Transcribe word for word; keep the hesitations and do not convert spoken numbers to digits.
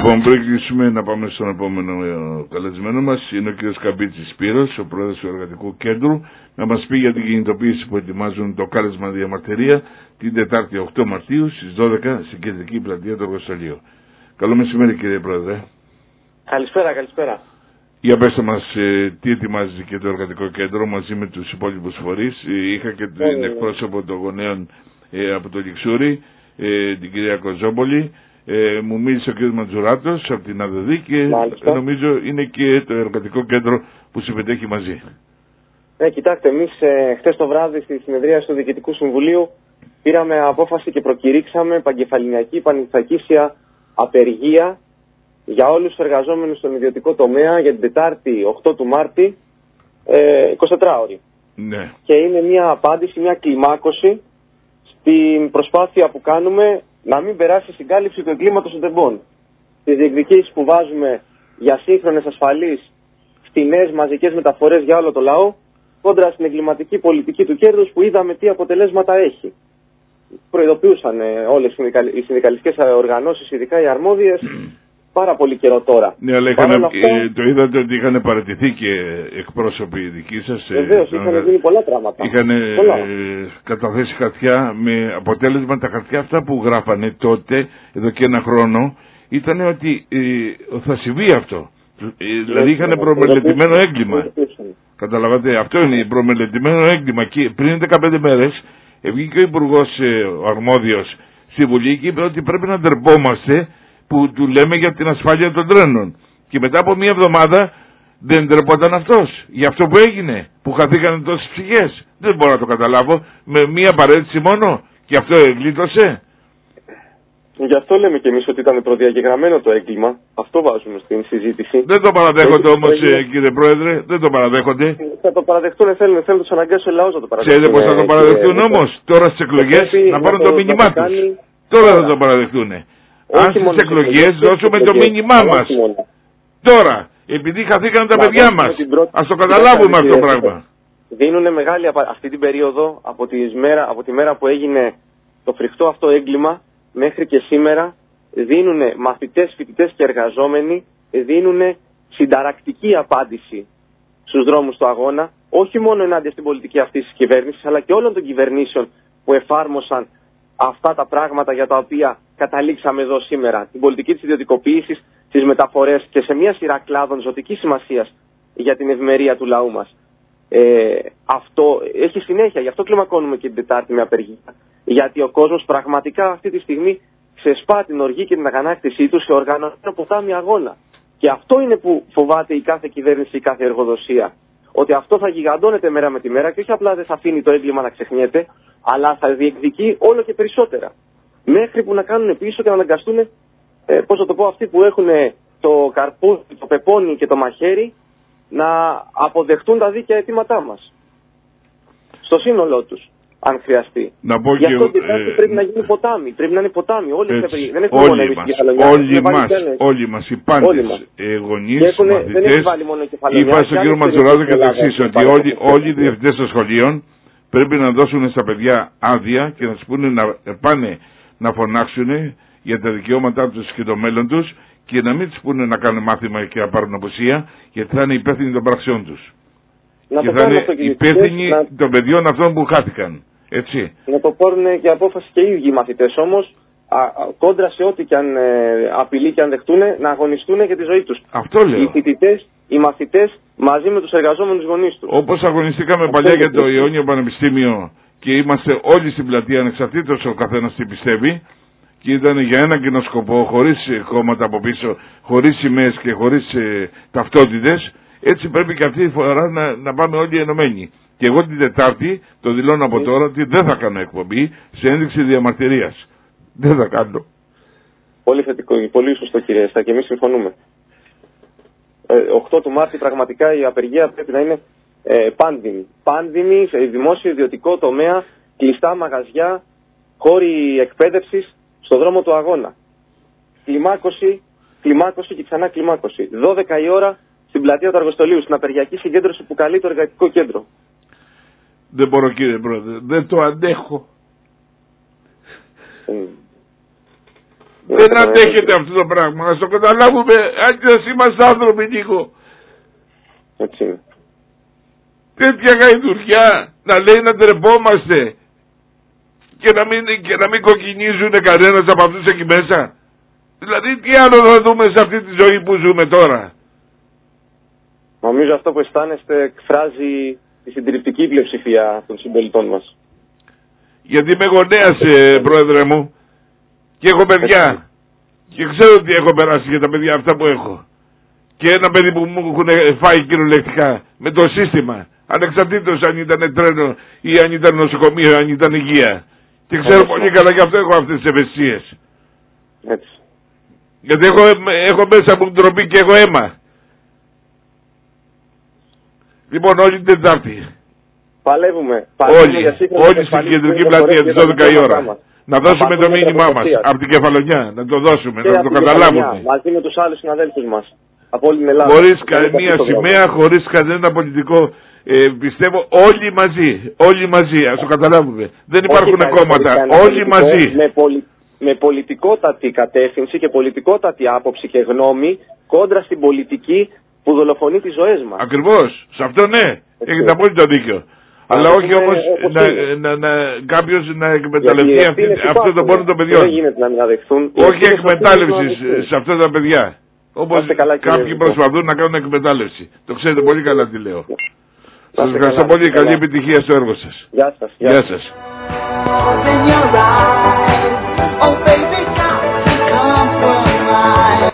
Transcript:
Λοιπόν, πριν κλείσουμε να πάμε στον επόμενο καλεσμένο μας, είναι ο κ. Καμπίτσης Σπύρος, ο πρόεδρος του Εργατικού Κέντρου, να μας πει για την κινητοποίηση που ετοιμάζουν το κάλεσμα διαμαρτυρία την Τετάρτη οκτώ Μαρτίου στις δώδεκα στην κεντρική πλατεία του Αργοστολίου. Καλό μεσημέρι, κύριε Πρόεδρε. Καλησπέρα, καλησπέρα. Για πέστε μας ε, τι ετοιμάζει και το Εργατικό Κέντρο μαζί με τους υπόλοιπους φορείς. Ε, είχα και την ε, εκπρόσωπο των γονέων ε, από το Λιξούρι, ε, την κυρία Κοζόμπολη. Ε, μου μίλησε ο κ. Ματζουράτος από την ΑΔΔ και Μάλιστα. νομίζω είναι και το Εργατικό Κέντρο που συμμετέχει μαζί. Ναι, κοιτάξτε, εμείς ε, χτες το βράδυ στη συνεδρίαση του Διοικητικού Συμβουλίου πήραμε απόφαση και προκηρύξαμε παγκεφαληνιακή πανεπιστημιακή απεργία για όλους τους εργαζόμενους στον ιδιωτικό τομέα για την Τετάρτη οκτώ του Μάρτη, ε, εικοσιτετράωρη. Ναι. Και είναι μια απάντηση, μια κλιμάκωση στην προσπάθεια που κάνουμε να μην περάσει η συγκάλυψη του εγκλήματος των τεμπών. Τις διεκδικήσεις που βάζουμε για σύγχρονες, ασφαλείς, φτηνές μαζικές μεταφορές για όλο το λαό, κόντρα στην εγκληματική πολιτική του κέρδους που είδαμε τι αποτελέσματα έχει. Προειδοποιούσαν ε, όλες οι συνδικαλιστικές οργανώσεις, ειδικά οι αρμόδιες, πάρα πολύ καιρό τώρα. Ναι, αλλά είχαν, αυτά... ε, το είδατε ότι είχαν παραιτηθεί και εκπρόσωποι δικοί σας. Βεβαίως, ε, είχαν γίνει πολλά πράγματα. Είχαν ε, καταθέσει χαρτιά με αποτέλεσμα τα χαρτιά αυτά που γράφανε τότε, εδώ και ένα χρόνο, ήταν ότι ε, θα συμβεί αυτό. Ε, δηλαδή είχαν προμελετημένο έγκλημα. Καταλαβαίνετε, αυτό είναι προμελετημένο έγκλημα. Και πριν δεκαπέντε μέρες βγήκε ο Υπουργός, ε, ο αρμόδιος, στη Βουλή και είπε ότι πρέπει να ντρεπόμαστε που του λέμε για την ασφάλεια των τρένων. Και μετά από μία εβδομάδα δεν ντρεπόταν αυτός για αυτό που έγινε, που χαθήκαν τόσες ψυχές. Δεν μπορώ να το καταλάβω, με μία παρέτηση μόνο, και αυτό εγκλήτωσε. Γι' αυτό λέμε και εμείς ότι ήταν προδιαγεγραμμένο το έγκλημα. Αυτό βάζουμε στην συζήτηση. Δεν το παραδέχονται όμως, ε, κύριε Πρόεδρε, δεν το παραδέχονται. Θα το παραδεχτούν, θέλουν, θέλουν τους αναγκάσουν ο λαός να το παραδεχτούν. Ξέρετε πώς θα το παραδεχτούν ε, όμως, τώρα στις εκλογές να πάρουν το, το μήνυμά τους. Κάνει... Τώρα θα το παραδεχτούν. Αν στις εκλογές δώσουμε το μήνυμά μας. Τώρα, επειδή χαθήκαν τα παιδιά μας, ας το καταλάβουμε αυτό το πράγμα. Δίνουν μεγάλη αυτή την περίοδο από τη, μέρα, από τη μέρα που έγινε το φρικτό αυτό έγκλημα μέχρι και σήμερα, δίνουν μαθητές, φοιτητές και εργαζόμενοι, δίνουν συνταρακτική απάντηση στους δρόμους του αγώνα, όχι μόνο ενάντια στην πολιτική αυτής της κυβέρνησης, αλλά και όλων των κυβερνήσεων που εφάρμοσαν αυτά τα πράγματα για τα οποία καταλήξαμε εδώ σήμερα. Την πολιτική της ιδιωτικοποίησης, τις μεταφορές και σε μια σειρά κλάδων ζωτικής σημασίας για την ευημερία του λαού μας. Ε, αυτό έχει συνέχεια, γι' αυτό κλιμακώνουμε και την Τετάρτη με απεργία. Γιατί ο κόσμος πραγματικά αυτή τη στιγμή ξεσπά την οργή και την αγανάκτησή του σε οργανωμένο ποτάμι αγώνα. Και αυτό είναι που φοβάται η κάθε κυβέρνηση, η κάθε εργοδοσία. Ότι αυτό θα γιγαντώνεται μέρα με τη μέρα και όχι απλά δεν θα αφήνει το έγκλημα να ξεχνιέται, αλλά θα διεκδικεί όλο και περισσότερα. Μέχρι που να κάνουν πίσω και να αναγκαστούν, ε, πώς θα το πω, αυτοί που έχουν το καρπούζι, το πεπόνι και το μαχαίρι, να αποδεχτούν τα δίκαια αιτήματά μας. Στο σύνολό τους, αν χρειαστεί. Να πω Γι' αυτό και, ε, ε, πρέπει να γίνει ποτάμι. Πρέπει να είναι ποτάμι. Όλοι έτσι, δεν έχουμε όλοι μόνο εμείς μας, κεφαλονιά. όλοι μας, όλοι μας, οι πάντες, ε, γονείς, μαθητές. Είπα στον κύριο Ματζουράδο και το εξής, ότι όλοι, όλοι οι διευθυντές των σχολείων πρέπει να δώσουν στα παιδιά άδεια και να τους πούνε να πάνε να φωνάξουν για τα δικαιώματά τους και το μέλλον τους και να μην τους πούνε να κάνουν μάθημα και να πάρουν αποσία, γιατί θα είναι υπεύθυνοι των πραξιών τους. Να και θα είναι υπεύθυνοι να... των παιδιών αυτών που χάθηκαν. Έτσι. Να το πάρουν και απόφαση και οι ίδιοι οι μαθητές όμως, α, α, κόντρα σε ό,τι και αν ε, απειλεί και αν δεχτούν, να αγωνιστούν για τη ζωή τους. Αυτό λέω. Οι φοιτητές, οι μαθητές μαζί με τους εργαζόμενους γονείς τους. Όπως αγωνιστήκαμε Αυτό παλιά για το Ιόνιο Πανεπιστήμιο και είμαστε όλοι στην πλατεία ανεξαρτήτως ο καθένας τι πιστεύει και ήταν για ένα κοινό σκοπό, χωρίς κόμματα από πίσω, χωρίς σημαίες και χωρίς ε, ταυτότητες, έτσι πρέπει και αυτή τη φορά να, να πάμε όλοι ενωμένοι. Και εγώ την Τετάρτη το δηλώνω από τώρα ότι δεν θα κάνω εκπομπή σε ένδειξη διαμαρτυρίας. Δεν θα κάνω. Πολύ θετικό, πολύ σωστό κύριε Στά, και εμείς συμφωνούμε. Ε, οκτώ του Μάρτη πραγματικά η απεργία πρέπει να είναι ε, πάνδημη. Πάνδημη σε δημόσιο ιδιωτικό τομέα, κλειστά μαγαζιά, χώροι εκπαίδευσης στο δρόμο του αγώνα. Κλιμάκωση, κλιμάκωση και ξανά κλιμάκωση. δώδεκα η ώρα στην πλατεία του Αργοστολίου, στην απεργιακή συγκέντρωση που καλεί το Εργατικό Κέντρο. Δεν μπορώ κύριε Πρόεδρε, δεν το αντέχω. Mm. Δεν αντέχεται αυτό το πράγμα. Να το καταλάβουμε, αν και είμαστε άνθρωποι, Νίκο. Έτσι είναι. Τέτοια γαϊδουριά να λέει να τρεπόμαστε και να μην, και να μην κοκκινίζουν κανένας από αυτούς εκεί μέσα. Δηλαδή τι άλλο θα δούμε σε αυτή τη ζωή που ζούμε τώρα. Νομίζω αυτό που αισθάνεστε εκφράζει τη συντριπτική πλειοψηφία των συμπολιτών μας. Γιατί είμαι γονέας, ε, πρόεδρε μου, και έχω παιδιά. Έτσι. Και ξέρω τι έχω περάσει για τα παιδιά αυτά που έχω. Και ένα παιδί που μου έχουν φάει κυριολεκτικά με το σύστημα. Ανεξαρτήτως αν ήταν τρένο ή αν ήταν νοσοκομείο ή αν ήταν υγεία. Και ξέρω έτσι. Πολύ καλά, γι' αυτό έχω αυτές τις ευαισθησίες. Έτσι. Γιατί έχω, έχω μέσα μου ντροπή και έχω αίμα. Λοιπόν, όλη την Τετάρτη. Παλεύουμε. Όλοι, όλοι στην κεντρική πλατεία τις δώδεκα η ώρα. Να δώσουμε το μήνυμά μας από την Κεφαλονιά. Να το δώσουμε, και να το καταλάβουμε. Μαζί με τους άλλους συναδέλφους μας. Από όλη την Ελλάδα. Χωρίς καμία σημαία, χωρίς κανένα πολιτικό. Ε, πιστεύω όλοι μαζί. Όλοι μαζί, ας το καταλάβουμε. Δεν υπάρχουν κόμματα. Όλοι μαζί. Με, πολι... με πολιτικότατη κατεύθυνση και πολιτικότατη άποψη και γνώμη κόντρα στην πολιτική που δολοφονεί τις ζωές μας. Ακριβώς. Σε αυτό ναι. Έχετε απόλυτο δίκιο. Αλλά όχι όμως να, να, να, κάποιος να εκμεταλλευτεί αυτή, αυτό το πόνο των παιδιών. Δεν γίνεται να μην αδεχθούν. Όχι εκμετάλλευση σε αυτά τα παιδιά. Όπως κάποιοι προσπαθούν να κάνουν εκμετάλλευση. Το ξέρετε πολύ καλά τι λέω. Σας ευχαριστώ πολύ. Καλή επιτυχία στο έργο σας. Γεια σας. Γεια σας.